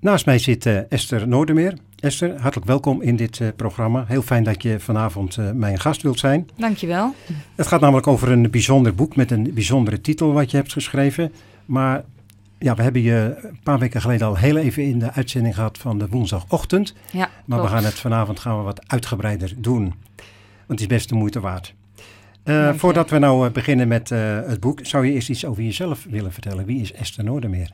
Naast mij zit Esther Noordermeer. Esther, hartelijk welkom in dit programma. Heel fijn dat je vanavond mijn gast wilt zijn. Dankjewel. Het gaat namelijk over een bijzonder boek met een bijzondere titel wat je hebt geschreven. Maar ja, we hebben je een paar weken geleden al heel even in de uitzending gehad van de woensdagochtend. Ja, maar klopt. we gaan het vanavond wat uitgebreider doen. Want het is best de moeite waard. Voordat we nou beginnen met het boek, zou je eerst iets over jezelf willen vertellen. Wie is Esther Noordermeer?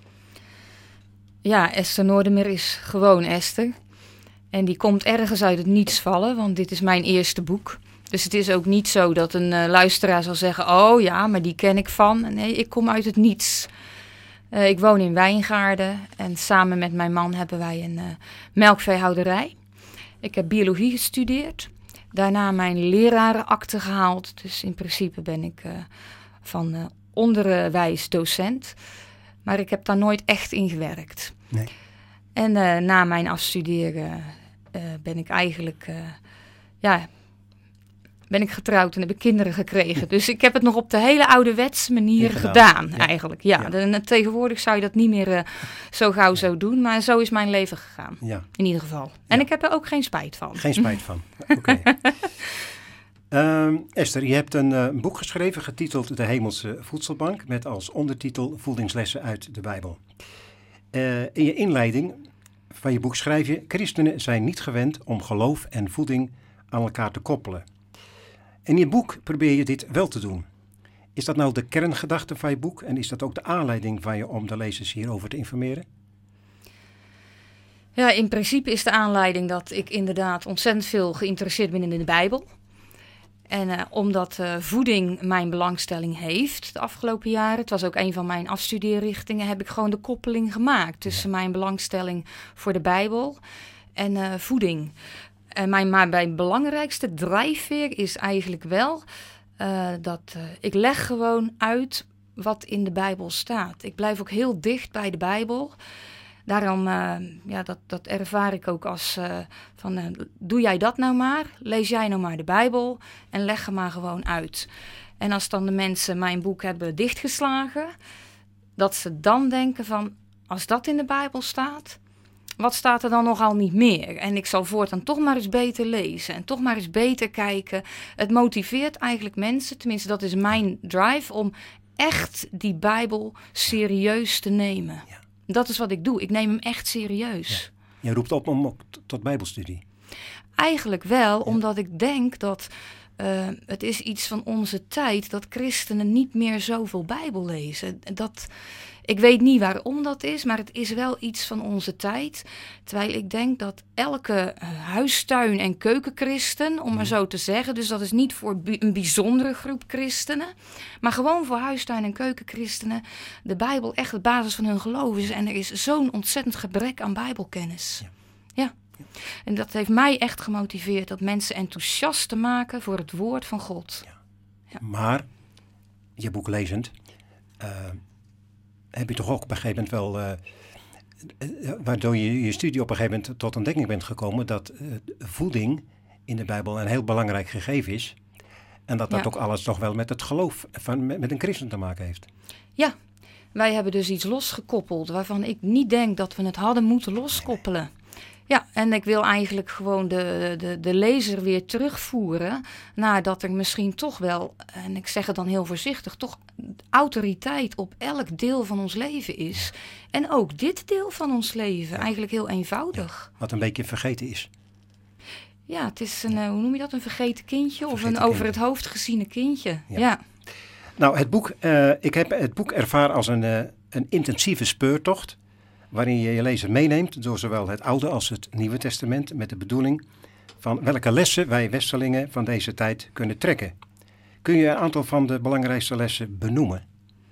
Ja, Esther Noordermeer is gewoon Esther. En die komt ergens uit het niets vallen, want dit is mijn eerste boek. Dus het is ook niet zo dat een luisteraar zal zeggen, oh ja, maar die ken ik van. Nee, ik kom uit het niets. Ik woon in Wijngaarden en samen met mijn man hebben wij een melkveehouderij. Ik heb biologie gestudeerd. Daarna mijn lerarenakte gehaald. Dus in principe ben ik van onderwijs docent. Maar ik heb daar nooit echt in gewerkt. Nee. En na mijn afstuderen ben ik eigenlijk ben ik getrouwd en heb ik kinderen gekregen. Dus ik heb het nog op de hele ouderwetse manier gedaan eigenlijk. Ja. Tegenwoordig zou je dat niet meer zo gauw zo doen. Maar zo is mijn leven gegaan. Ja. In ieder geval. En ik heb er ook geen spijt van. Geen spijt van. Oké. Esther, je hebt een boek geschreven getiteld De Hemelse Voedselbank met als ondertitel Voedingslessen uit de Bijbel. In je inleiding van je boek schrijf je: christenen zijn niet gewend om geloof en voeding aan elkaar te koppelen. In je boek probeer je dit wel te doen. Is dat nou de kerngedachte van je boek en is dat ook de aanleiding van je om de lezers hierover te informeren? Ja, in principe is de aanleiding dat ik inderdaad ontzettend veel geïnteresseerd ben in de Bijbel. En omdat voeding mijn belangstelling heeft de afgelopen jaren, het was ook een van mijn afstudeerrichtingen, heb ik gewoon de koppeling gemaakt tussen mijn belangstelling voor de Bijbel en voeding. Maar mijn belangrijkste drijfveer is eigenlijk wel dat ik leg gewoon uit wat in de Bijbel staat. Ik blijf ook heel dicht bij de Bijbel. Daarom, dat ervaar ik ook als doe jij dat nou maar, lees jij nou maar de Bijbel en leg hem maar gewoon uit. En als dan de mensen mijn boek hebben dichtgeslagen, dat ze dan denken van, als dat in de Bijbel staat, wat staat er dan nogal niet meer? En ik zal voortaan toch maar eens beter lezen en toch maar eens beter kijken. Het motiveert eigenlijk mensen, tenminste dat is mijn drive, om echt die Bijbel serieus te nemen. Ja. Dat is wat ik doe. Ik neem hem echt serieus. Ja. Je roept op om tot bijbelstudie. Eigenlijk wel, omdat ik denk dat het is iets van onze tijd dat christenen niet meer zoveel Bijbel lezen. Ik weet niet waarom dat is, maar het is wel iets van onze tijd. Terwijl ik denk dat elke huistuin- en keukenchristen, om maar zo te zeggen, dus dat is niet voor een bijzondere groep christenen, maar gewoon voor huistuin- en keukenchristenen, de Bijbel echt de basis van hun geloof is. En er is zo'n ontzettend gebrek aan Bijbelkennis. Ja. En dat heeft mij echt gemotiveerd, dat mensen enthousiast te maken voor het woord van God. Ja. Maar, je boek lezend, heb je toch ook op een gegeven moment wel, waardoor je studie op een gegeven moment tot ontdekking bent gekomen dat voeding in de Bijbel een heel belangrijk gegeven is. En dat ook alles toch wel met het geloof met een christen te maken heeft. Ja. Wij hebben dus iets losgekoppeld waarvan ik niet denk dat we het hadden moeten loskoppelen. Ja, en ik wil eigenlijk gewoon de lezer weer terugvoeren naar dat er misschien toch wel, en ik zeg het dan heel voorzichtig, toch autoriteit op elk deel van ons leven is. En ook dit deel van ons leven, eigenlijk heel eenvoudig. Ja, wat een beetje vergeten is. Ja, het is een, hoe noem je dat, een vergeten kindje of een over het hoofd geziene kindje. Ja. Nou, ik heb het boek ervaren als een intensieve speurtocht, waarin je je lezer meeneemt door zowel het Oude als het Nieuwe Testament met de bedoeling van welke lessen wij westerlingen van deze tijd kunnen trekken. Kun je een aantal van de belangrijkste lessen benoemen?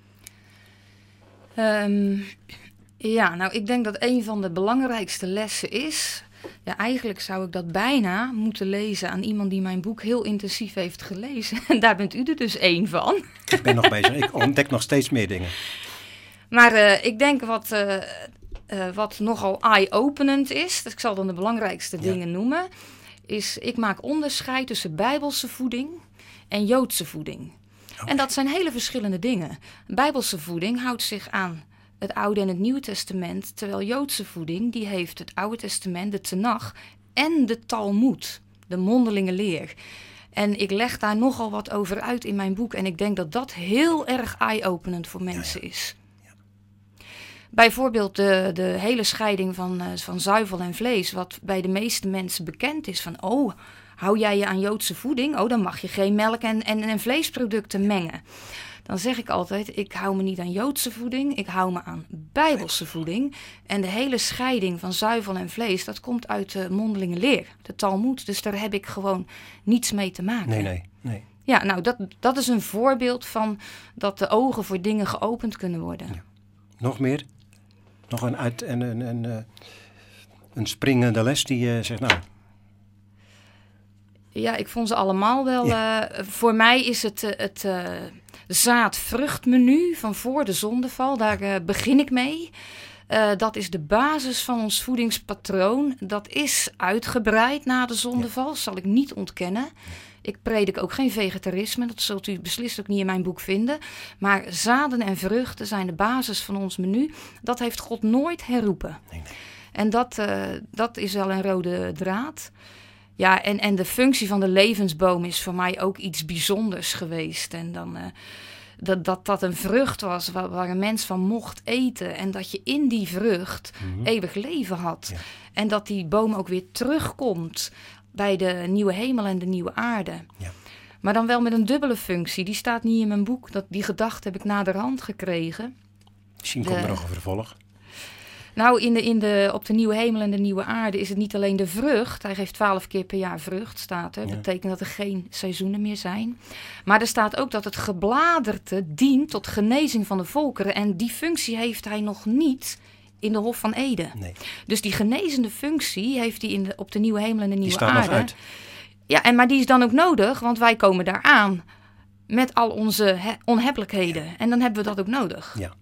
Ik denk dat een van de belangrijkste lessen is, ja, eigenlijk zou ik dat bijna moeten lezen aan iemand die mijn boek heel intensief heeft gelezen. En daar bent u er dus één van. Ik ben nog bezig, ik ontdek nog steeds meer dingen. Maar ik denk wat nogal eye-openend is, dus ik zal dan de belangrijkste dingen noemen, is ik maak onderscheid tussen Bijbelse voeding en Joodse voeding. Okay. En dat zijn hele verschillende dingen. Bijbelse voeding houdt zich aan het Oude en het Nieuwe Testament. Terwijl Joodse voeding, die heeft het Oude Testament, de Tenach en de Talmoed, de mondelinge leer. En ik leg daar nogal wat over uit in mijn boek. En ik denk dat dat heel erg eye-openend voor mensen is. Ja. Bijvoorbeeld de hele scheiding van zuivel en vlees. Wat bij de meeste mensen bekend is. Van, hou jij je aan Joodse voeding? Dan mag je geen melk en vleesproducten mengen. Dan zeg ik altijd, ik hou me niet aan Joodse voeding. Ik hou me aan Bijbelse voeding. En de hele scheiding van zuivel en vlees, dat komt uit de mondelinge leer. De Talmoed. Dus daar heb ik gewoon niets mee te maken. Nee. Ja, nou, dat is een voorbeeld van dat de ogen voor dingen geopend kunnen worden. Ja. Nog meer? Nog een springende les die je zegt, nou... Ja, ik vond ze allemaal wel... Ja. Voor mij is het zaad-vruchtmenu van voor de zondeval. Daar begin ik mee. Dat is de basis van ons voedingspatroon. Dat is uitgebreid na de zondeval, zal ik niet ontkennen. Ik predik ook geen vegetarisme, dat zult u beslist ook niet in mijn boek vinden. Maar zaden en vruchten zijn de basis van ons menu. Dat heeft God nooit herroepen. Nee. En dat is wel een rode draad. Ja, en de functie van de levensboom is voor mij ook iets bijzonders geweest. En dan dat een vrucht was waar een mens van mocht eten. En dat je in die vrucht eeuwig leven had. Ja. En dat die boom ook weer terugkomt bij de nieuwe hemel en de nieuwe aarde. Ja. Maar dan wel met een dubbele functie. Die staat niet in mijn boek. Die gedachte heb ik naderhand gekregen. Misschien komt er nog een vervolg. Nou, op de nieuwe hemel en de nieuwe aarde is het niet alleen de vrucht. Hij geeft 12 keer per jaar vrucht, staat er. Dat betekent dat er geen seizoenen meer zijn. Maar er staat ook dat het gebladerte dient tot genezing van de volkeren. En die functie heeft hij nog niet in de Hof van Eden. Nee. Dus die genezende functie heeft hij op de nieuwe hemel en de nieuwe aarde. Die staat nog uit. Ja, maar die is dan ook nodig, want wij komen daar aan met al onze onhebbelijkheden. Ja. En dan hebben we dat ook nodig. Ja.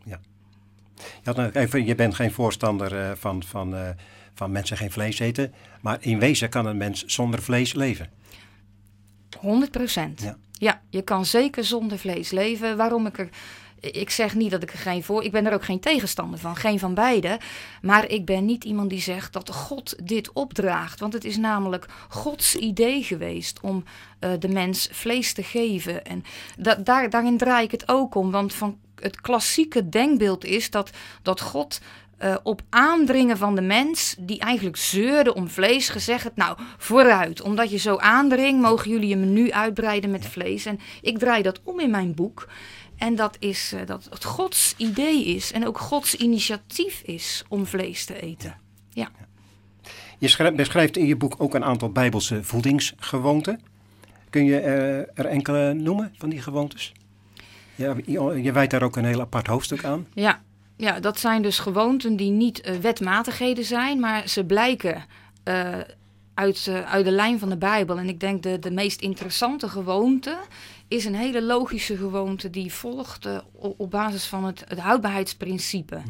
Je bent geen voorstander van mensen geen vlees eten. Maar in wezen kan een mens zonder vlees leven. 100%. Ja, je kan zeker zonder vlees leven. Waarom ik zeg niet dat ik er ik ben er ook geen tegenstander van. Geen van beide. Maar ik ben niet iemand die zegt dat God dit opdraagt. Want het is namelijk Gods idee geweest om de mens vlees te geven. En daarin draai ik het ook om. Want van het klassieke denkbeeld is dat God op aandringen van de mens, die eigenlijk zeurde om vlees, gezegd het, nou, vooruit. Omdat je zo aandringt, mogen jullie je menu uitbreiden met vlees. En ik draai dat om in mijn boek. En dat is dat het Gods idee is en ook Gods initiatief is om vlees te eten. Ja. Je beschrijft in je boek ook een aantal Bijbelse voedingsgewoonten. Kun je er enkele noemen van die gewoontes? Ja, je wijdt daar ook een heel apart hoofdstuk aan. Ja, dat zijn dus gewoonten die niet wetmatigheden zijn, maar ze blijken uit de lijn van de Bijbel. En ik denk de meest interessante gewoonte is een hele logische gewoonte die volgt op basis van het houdbaarheidsprincipe.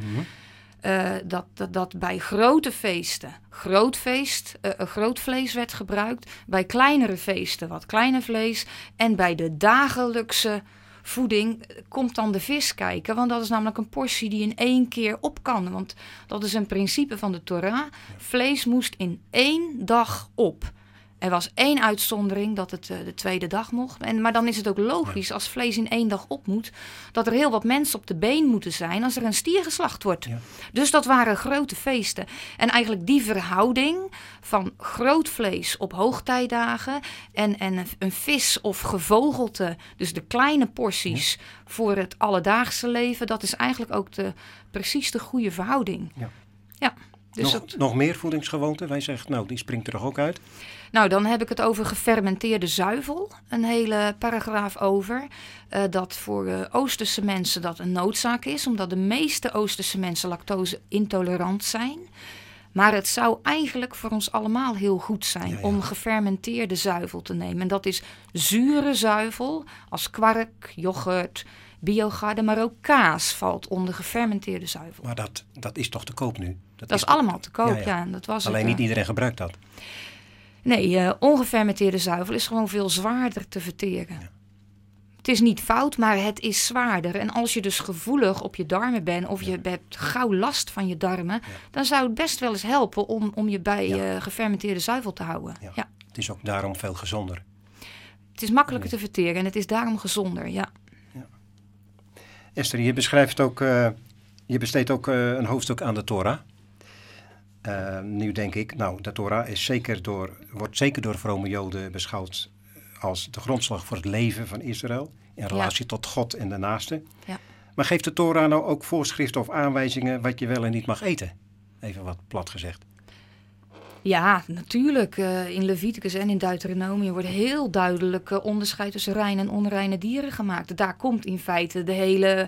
Dat bij grote feesten groot vlees werd gebruikt, bij kleinere feesten wat kleiner vlees en bij de dagelijkse voeding komt dan de vis kijken. Want dat is namelijk een portie die in 1 keer op kan. Want dat is een principe van de Torah. Vlees moest in 1 dag op. Er was 1 uitzondering dat het de tweede dag mocht. Maar dan is het ook logisch als vlees in 1 dag op moet, dat er heel wat mensen op de been moeten zijn als er een stier geslacht wordt. Ja. Dus dat waren grote feesten. En eigenlijk die verhouding van groot vlees op hoogtijdagen en een vis of gevogelte, dus de kleine porties voor het alledaagse leven, dat is eigenlijk ook precies de goede verhouding. Ja. Dus nog meer voedingsgewoonten? Wij zeggen, nou, die springt er toch ook uit? Nou, dan heb ik het over gefermenteerde zuivel. Een hele paragraaf over. Dat voor Oosterse mensen dat een noodzaak is. Omdat de meeste Oosterse mensen lactose intolerant zijn. Maar het zou eigenlijk voor ons allemaal heel goed zijn om gefermenteerde zuivel te nemen. En dat is zure zuivel als kwark, yoghurt, biogarde, maar ook kaas valt onder gefermenteerde zuivel. Maar dat is toch te koop nu? Dat is allemaal te koop, ja. Dat was alleen niet iedereen gebruikt dat. Nee, ongefermenteerde zuivel is gewoon veel zwaarder te verteren. Ja. Het is niet fout, maar het is zwaarder. En als je dus gevoelig op je darmen bent of je hebt gauw last van je darmen, dan zou het best wel eens helpen om je bij gefermenteerde zuivel te houden. Ja. Ja. Het is ook daarom veel gezonder. Het is makkelijker te verteren en het is daarom gezonder, ja. Esther, je beschrijft ook, je besteedt ook een hoofdstuk aan de Torah. Nu denk ik, de Torah is wordt zeker door vrome Joden beschouwd als de grondslag voor het leven van Israël in relatie tot God en de naaste. Ja. Maar geeft de Torah nou ook voorschriften of aanwijzingen wat je wel en niet mag eten? Even wat plat gezegd. Ja, natuurlijk. In Leviticus en in Deuteronomium wordt heel duidelijk onderscheid tussen reine en onreine dieren gemaakt. Daar komt in feite de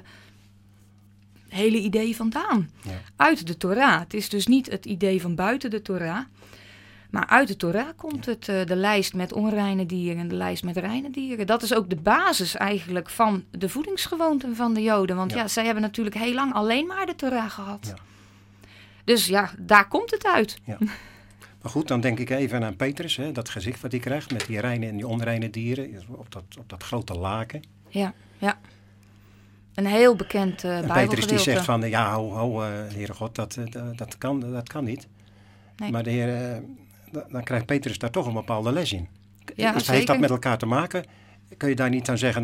hele idee vandaan. Ja. Uit de Torah. Het is dus niet het idee van buiten de Torah. Maar uit de Torah komt het, de lijst met onreine dieren en de lijst met reine dieren. Dat is ook de basis eigenlijk van de voedingsgewoonten van de Joden. Want zij hebben natuurlijk heel lang alleen maar de Torah gehad. Ja. Dus ja, daar komt het uit. Ja. Maar goed, dan denk ik even aan Petrus, hè, dat gezicht wat hij krijgt met die reine en die onreine dieren op dat grote laken. Ja, ja. Een heel bekend Bijbelgedeelte. Petrus die zegt van, Heere God, dat kan niet. Nee. Maar de Heer, dan krijgt Petrus daar toch een bepaalde les in. Ja, dus heeft dat met elkaar te maken? Kun je daar niet aan zeggen,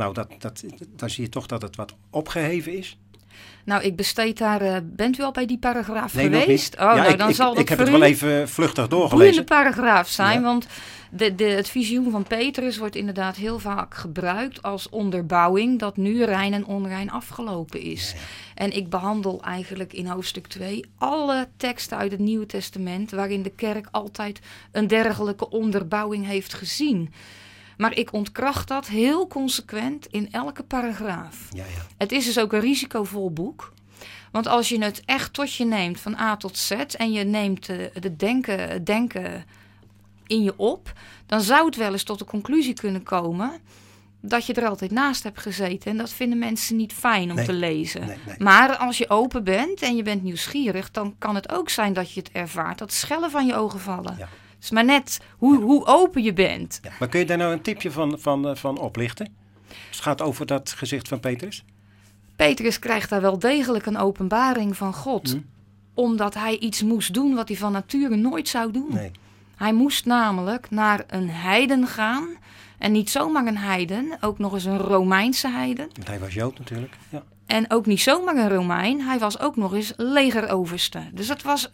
dan zie je toch dat het wat opgeheven is? Nou, ik besteed daar... bent u al bij die paragraaf geweest? Nog niet. Dan zal ik heb het wel even vluchtig doorgelezen. Boeiende paragraaf zijn, want het visioen van Petrus wordt inderdaad heel vaak gebruikt als onderbouwing dat nu rein en onrein afgelopen is. Ja. En ik behandel eigenlijk in hoofdstuk 2 alle teksten uit het Nieuwe Testament waarin de kerk altijd een dergelijke onderbouwing heeft gezien. Maar ik ontkracht dat heel consequent in elke paragraaf. Ja. Het is dus ook een risicovol boek. Want als je het echt tot je neemt van A tot Z en je neemt het denken in je op, dan zou het wel eens tot de conclusie kunnen komen dat je er altijd naast hebt gezeten. En dat vinden mensen niet fijn om te lezen. Nee. Maar als je open bent en je bent nieuwsgierig, dan kan het ook zijn dat je het ervaart dat schellen van je ogen vallen. Ja. Het is maar net hoe open je bent. Ja. Maar kun je daar nou een tipje van oplichten? Het gaat over dat gezicht van Petrus. Petrus krijgt daar wel degelijk een openbaring van God. Omdat hij iets moest doen wat hij van nature nooit zou doen. Nee. Hij moest namelijk naar een heiden gaan. En niet zomaar een heiden, ook nog eens een Romeinse heiden. Want hij was Jood natuurlijk, ja. En ook niet zomaar een Romein, hij was ook nog eens legeroverste. Dus dat was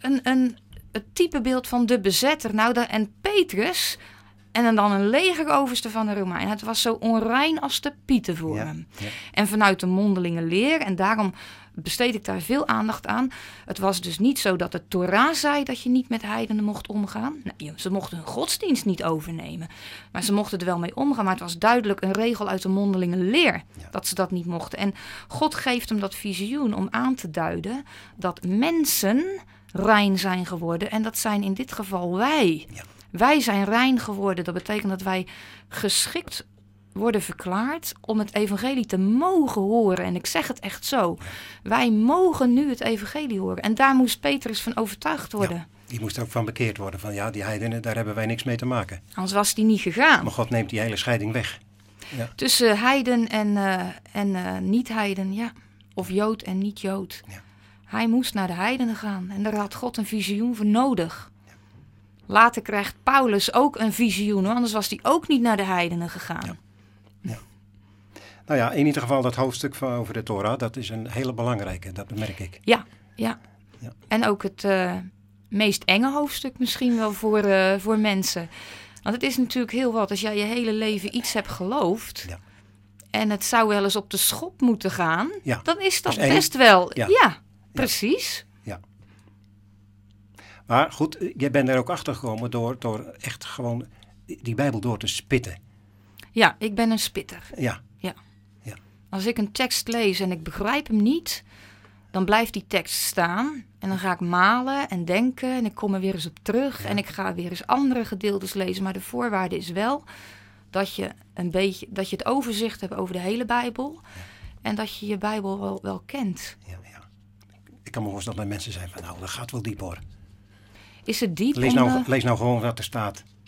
het typebeeld van de bezetter. En Petrus, en dan een legeroverste van de Romein. Het was zo onrein als de pieten voor hem. Ja. En vanuit de mondelinge leer, en daarom besteed ik daar veel aandacht aan. Het was dus niet zo dat de Torah zei dat je niet met heidenen mocht omgaan. Nee, ze mochten hun godsdienst niet overnemen. Maar ze mochten er wel mee omgaan. Maar het was duidelijk een regel uit de mondelinge leer dat ze dat niet mochten. En God geeft hem dat visioen om aan te duiden dat mensen rein zijn geworden. En dat zijn in dit geval wij. Ja. Wij zijn rein geworden. Dat betekent dat wij geschikt worden verklaard om het evangelie te mogen horen. En ik zeg het echt zo. Wij mogen nu het evangelie horen. En daar moest Petrus van overtuigd worden. Ja, die moest er ook van bekeerd worden. Van die heidenen, daar hebben wij niks mee te maken. Anders was die niet gegaan. Maar God neemt die hele scheiding weg. Ja. Tussen heiden en niet-heiden, ja. Of Jood en niet-Jood. Ja. Hij moest naar de heidenen gaan. En daar had God een visioen voor nodig. Ja. Later krijgt Paulus ook een visioen. Anders was hij ook niet naar de heidenen gegaan. Ja. Ja. Nou ja, in ieder geval dat hoofdstuk over de Torah, dat is een hele belangrijke, dat merk ik. Ja. En ook het meest enge hoofdstuk misschien wel voor mensen. Want het is natuurlijk heel wat. Als jij je hele leven iets hebt geloofd en het zou wel eens op de schop moeten gaan, dan is dat best wel. Ja, precies. Ja. Maar goed, jij bent er ook achter gekomen door echt gewoon die Bijbel door te spitten. Ja, ik ben een spitter. Ja. Als ik een tekst lees en ik begrijp hem niet, dan blijft die tekst staan. En dan ga ik malen en denken en ik kom er weer eens op terug. Ja. En ik ga weer eens andere gedeeltes lezen. Maar de voorwaarde is wel dat je het overzicht hebt over de hele Bijbel. Ja. En dat je je Bijbel wel kent. Ja. Ik kan me voorstellen dat mensen zijn van, dat gaat wel diep hoor. Is het diep? Lees nou gewoon wat er staat.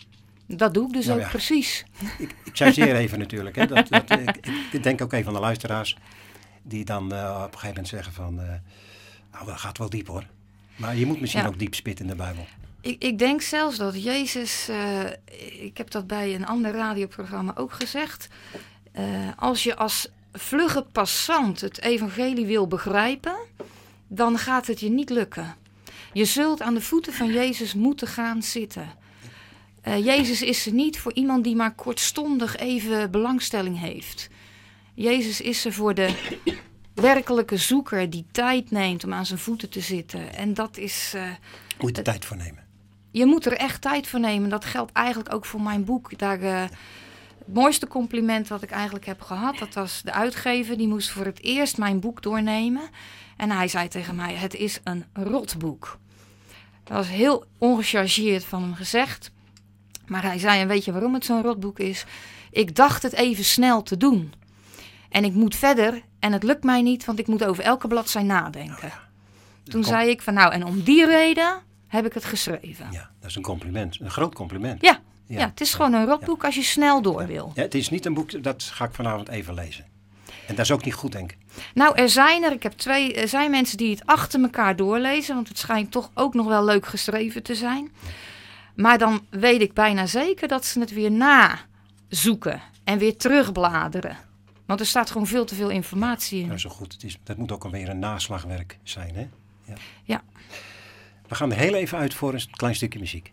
Dat doe ik dus Nou ook ja. precies. Ik chargeer even natuurlijk. Hè. Ik denk ook even van de luisteraars die dan op een gegeven moment zeggen van... nou, dat gaat wel diep hoor. Maar je moet misschien ook diep spitten in de Bijbel. Ik denk zelfs dat Jezus, ik heb dat bij een ander radioprogramma ook gezegd... als je als vlugge passant het evangelie wil begrijpen, dan gaat het je niet lukken. Je zult aan de voeten van Jezus moeten gaan zitten. Jezus is er niet voor iemand die maar kortstondig even belangstelling heeft. Jezus is er voor de werkelijke zoeker die tijd neemt om aan zijn voeten te zitten. En dat is... Moet je er tijd voor nemen. Je moet er echt tijd voor nemen. Dat geldt eigenlijk ook voor mijn boek. Daar, het mooiste compliment wat ik eigenlijk heb gehad, dat was de uitgever. Die moest voor het eerst mijn boek doornemen. En hij zei tegen mij, het is een rotboek. Dat was heel ongechargeerd van hem gezegd. Maar hij zei, en weet je waarom het zo'n rotboek is? Ik dacht het even snel te doen. En ik moet verder en het lukt mij niet, want ik moet over elke bladzijde nadenken. Toen zei ik van nou, en om die reden heb ik het geschreven. Ja, dat is een compliment. Een groot compliment. Ja, het is gewoon een rotboek als je snel door wil. Ja, het is niet een boek, dat ga ik vanavond even lezen. En dat is ook niet goed, denk ik. Nou, er zijn mensen die het achter elkaar doorlezen, want het schijnt toch ook nog wel leuk geschreven te zijn. Maar dan weet ik bijna zeker dat ze het weer nazoeken en weer terugbladeren. Want er staat gewoon veel te veel informatie in. Nou, zo goed. Dat moet ook alweer een naslagwerk zijn, hè? Ja. We gaan er heel even uit voor een klein stukje muziek.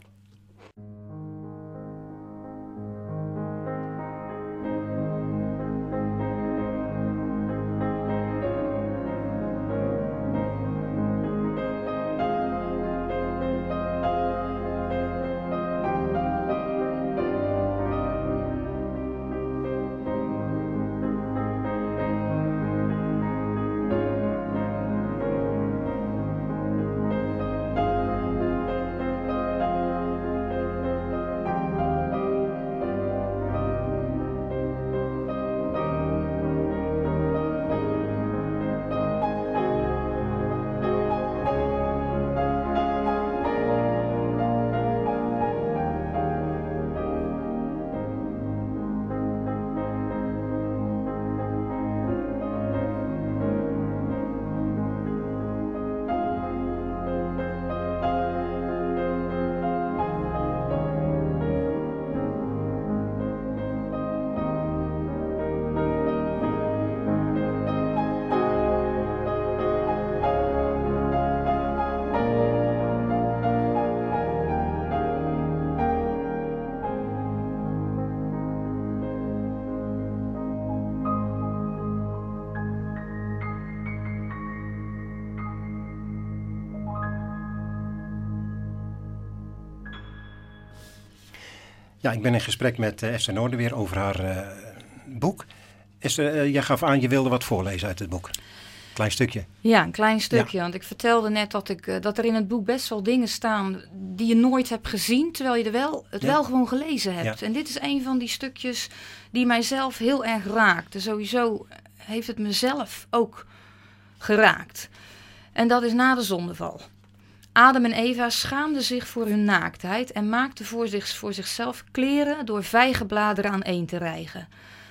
Ja, ik ben in gesprek met Esther Noorderweer over haar boek. Esther, jij gaf aan, je wilde wat voorlezen uit het boek. Klein stukje. Ja, een klein stukje. Want ik vertelde net dat er in het boek best wel dingen staan die je nooit hebt gezien, terwijl je wel gewoon gelezen hebt. Ja. En dit is een van die stukjes die mijzelf heel erg raakt. Sowieso heeft het mezelf ook geraakt. En dat is na de zondeval. Adam en Eva schaamden zich voor hun naaktheid en maakten voor zichzelf kleren door vijgenbladeren aan te rijgen.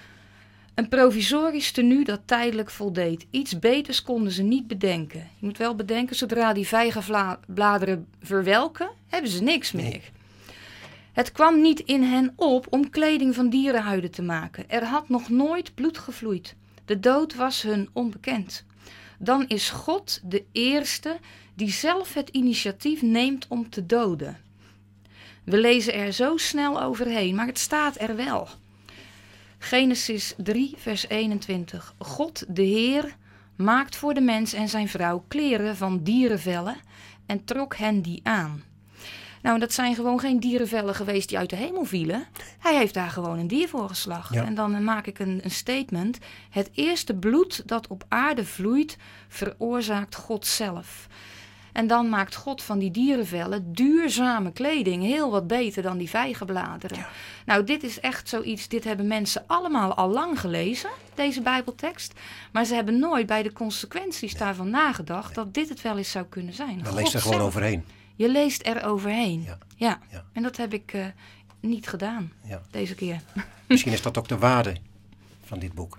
Een provisorisch tenue dat tijdelijk voldeed. Iets beters konden ze niet bedenken. Je moet wel bedenken, zodra die vijgenbladeren verwelken, hebben ze niks meer. Nee. Het kwam niet in hen op om kleding van dierenhuiden te maken. Er had nog nooit bloed gevloeid. De dood was hun onbekend. Dan is God de eerste die zelf het initiatief neemt om te doden. We lezen er zo snel overheen, maar het staat er wel. Genesis 3, vers 21. God, de Heer, maakt voor de mens en zijn vrouw kleren van dierenvellen en trok hen die aan. Nou, dat zijn gewoon geen dierenvellen geweest die uit de hemel vielen. Hij heeft daar gewoon een dier voor geslacht. Ja. En dan maak ik een statement. Het eerste bloed dat op aarde vloeit, veroorzaakt God zelf. En dan maakt God van die dierenvellen duurzame kleding. Heel wat beter dan die vijgenbladeren. Ja. Nou, dit is echt zoiets. Dit hebben mensen allemaal al lang gelezen, deze Bijbeltekst. Maar ze hebben nooit bij de consequenties daarvan nagedacht dat dit het wel eens zou kunnen zijn. Dan leest er gewoon overheen. Je leest er overheen. Ja. En dat heb ik niet gedaan, deze keer. Misschien is dat ook de waarde van dit boek.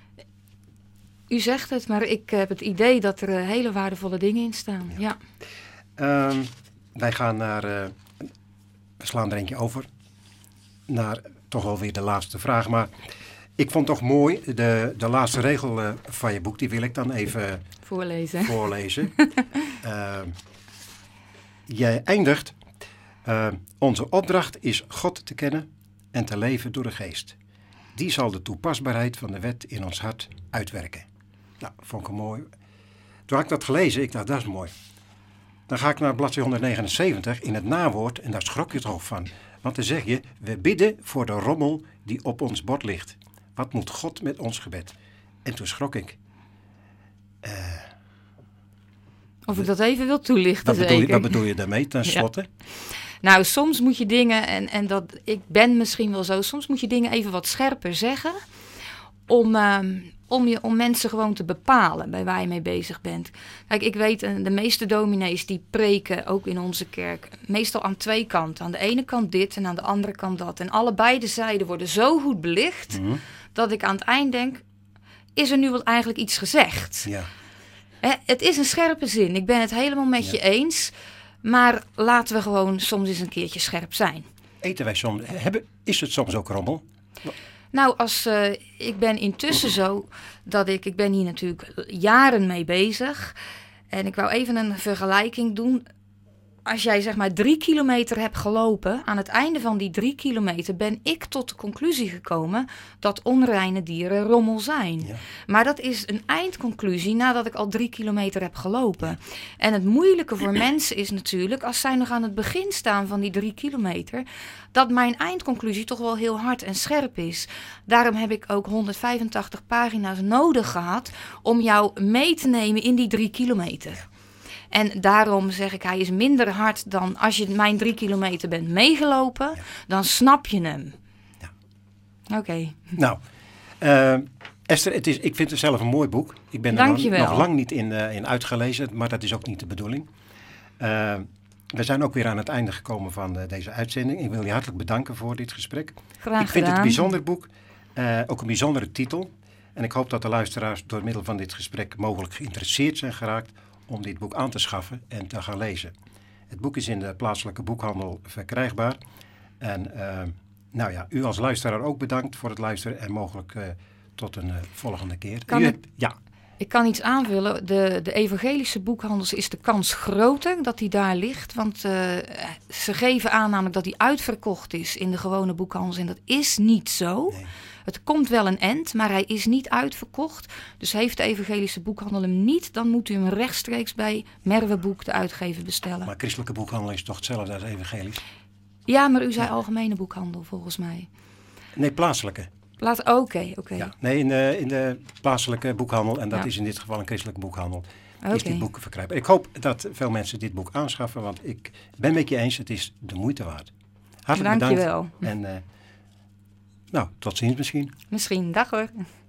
U zegt het, maar ik heb het idee dat er hele waardevolle dingen in staan. Ja. Wij gaan naar, we slaan er eentje over, naar toch wel weer de laatste vraag. Maar ik vond toch mooi, de laatste regel van je boek, die wil ik dan even voorlezen. Jij eindigt, onze opdracht is God te kennen en te leven door de geest. Die zal de toepasbaarheid van de wet in ons hart uitwerken. Nou, vond ik mooi. Toen had ik dat gelezen, ik dacht, dat is mooi. Dan ga ik naar bladzijde 179 in het nawoord en daar schrok je toch van. Want dan zeg je, we bidden voor de rommel die op ons bord ligt. Wat moet God met ons gebed? En toen schrok ik. Of ik dat even wil toelichten, Wat bedoel je daarmee, ten slotte? Ja. Nou, soms moet je dingen, en dat, ik ben misschien wel zo, soms moet je dingen even wat scherper zeggen om mensen gewoon te bepalen bij waar je mee bezig bent. Kijk, ik weet, de meeste dominees die preken, ook in onze kerk, meestal aan twee kanten. Aan de ene kant dit en aan de andere kant dat. En allebei de zijden worden zo goed belicht, dat ik aan het eind denk, is er nu wel eigenlijk iets gezegd? Ja. Het is een scherpe zin, ik ben het helemaal met je eens, maar laten we gewoon soms eens een keertje scherp zijn. Eten wij soms, is het soms ook rommel? Nou, ik ben intussen zo dat ik ben hier natuurlijk jaren mee bezig. En ik wou even een vergelijking doen. Als jij zeg maar 3 kilometer hebt gelopen, aan het einde van die 3 kilometer ben ik tot de conclusie gekomen dat onreine dieren rommel zijn. Ja. Maar dat is een eindconclusie nadat ik al 3 kilometer heb gelopen. En het moeilijke voor mensen is natuurlijk, als zij nog aan het begin staan van die 3 kilometer, dat mijn eindconclusie toch wel heel hard en scherp is. Daarom heb ik ook 185 pagina's nodig gehad om jou mee te nemen in die 3 kilometer. En daarom zeg ik, hij is minder hard dan als je mijn 3 kilometer bent meegelopen, dan snap je hem. Ja. Oké. Nou, Esther, ik vind het zelf een mooi boek. Ik ben er nog lang niet in uitgelezen, maar dat is ook niet de bedoeling. We zijn ook weer aan het einde gekomen van deze uitzending. Ik wil je hartelijk bedanken voor dit gesprek. Graag ik vind het een bijzonder boek, ook een bijzondere titel. En ik hoop dat de luisteraars door middel van dit gesprek mogelijk geïnteresseerd zijn geraakt om dit boek aan te schaffen en te gaan lezen. Het boek is in de plaatselijke boekhandel verkrijgbaar. En u als luisteraar ook bedankt voor het luisteren en mogelijk tot een volgende keer. Ik kan iets aanvullen. De evangelische boekhandels is de kans groter dat die daar ligt. Want ze geven aan namelijk dat die uitverkocht is in de gewone boekhandels. En dat is niet zo. Nee. Het komt wel een end, maar hij is niet uitverkocht. Dus heeft de evangelische boekhandel hem niet, dan moet u hem rechtstreeks bij Merweboek, de uitgever, bestellen. Maar christelijke boekhandel is toch hetzelfde als evangelisch? Ja, maar u zei algemene boekhandel volgens mij. Nee, plaatselijke. Oké. Ja, nee, in de plaatselijke boekhandel, en dat is in dit geval een christelijke boekhandel, is dit boek verkrijgbaar. Ik hoop dat veel mensen dit boek aanschaffen, want ik ben met je eens, het is de moeite waard. Hartelijk bedankt. Dank je wel. En tot ziens misschien. Misschien, dag hoor.